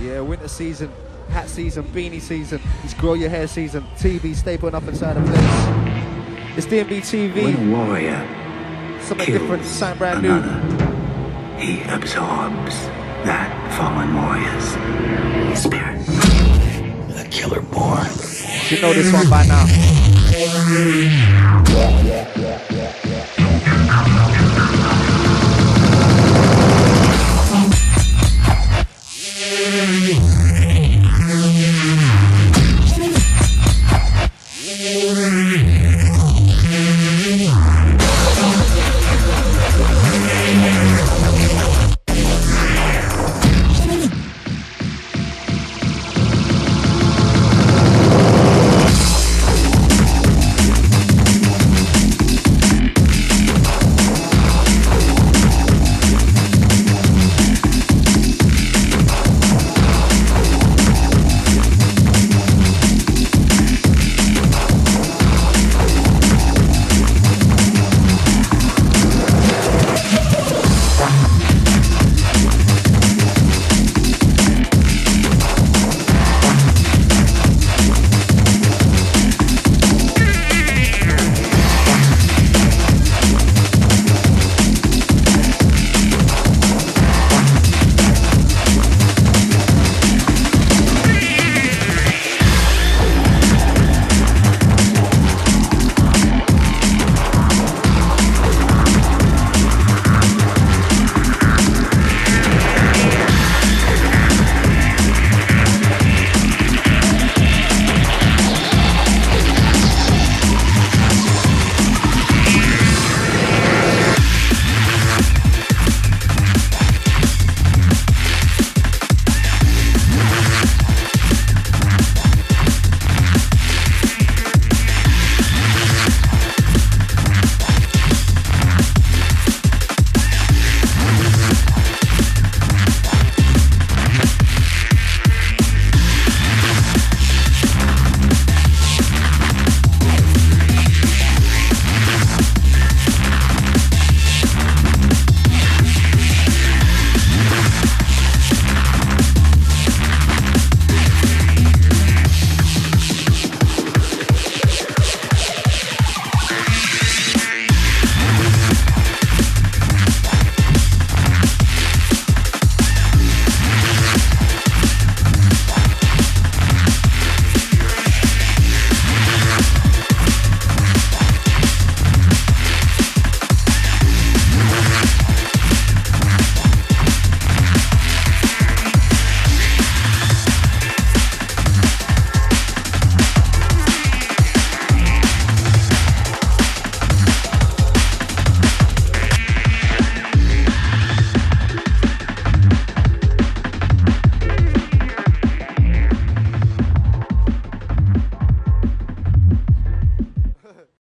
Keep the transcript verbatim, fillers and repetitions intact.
Yeah, winter season, hat season, beanie season, it's grow your hair season, T V stapling up inside the place. It's D M B T V. When a warrior something kills different, something brand another, new. He absorbs that fallen warrior's spirit. A killer born. You know this one by now.